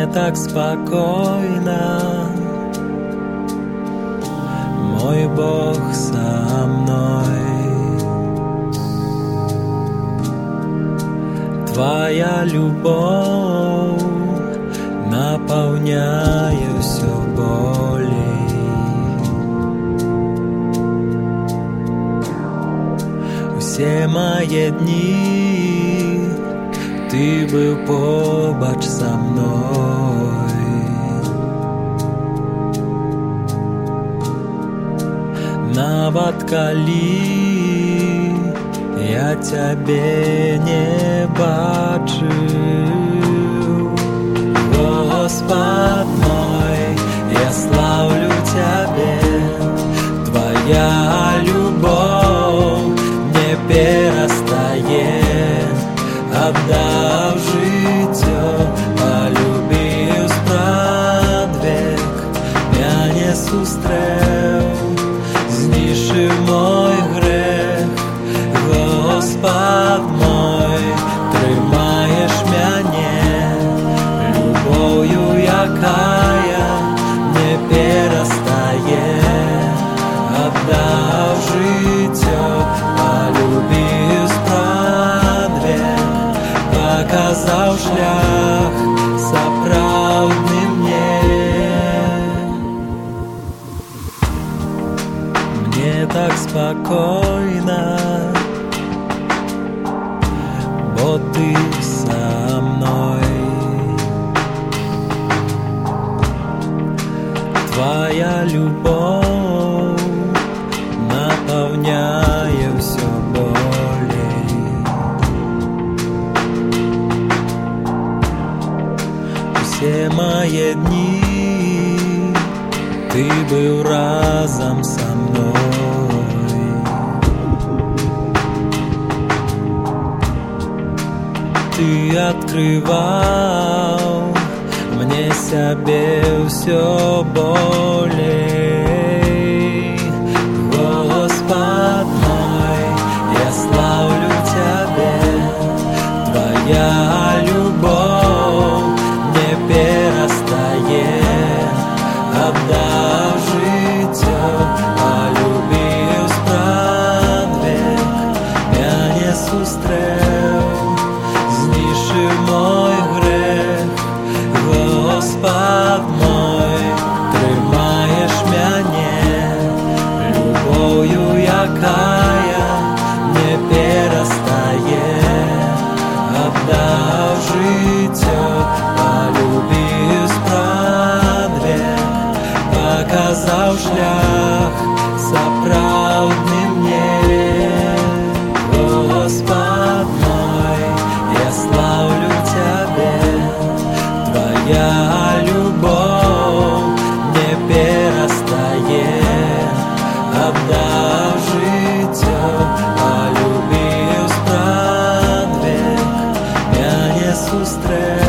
Мне так спокойно, мой Бог со мной. Твоя любовь наполняет все болей. Все мои дни Ты был побач со мной. Нават коли я Тебе не бачил, Господь мой, я славлю Тебе. Твоя любовь не перестает, отдав життя, полюбив справедливо, я не зустрів, знішив мой грех. Господь мой, тримаєш мене любов'ю, якая не перестає, отдав життя, полюбив справедливо, показав шлях справедний мне. Мне так спокойно, бо Ты со мной. Твоя любовь наполняет все болей. Все мои дни Ты был разом со мной. Ты открывал мне себе все болей. Господь мой, я славлю Тебя. Твоя любовь не перестает, отдав життя, полюбив справедливо, я не зустрів, знішив мой грех. Господь мой, тримаєш мене любов'ю, якая не перестає, отдав життя, полюбив справедливо, показав шлях справедний мне. Господь мой, я славлю Тебе. Твоя любовь не перестает, отдав життя, полюбив справедливо, я не зустрів,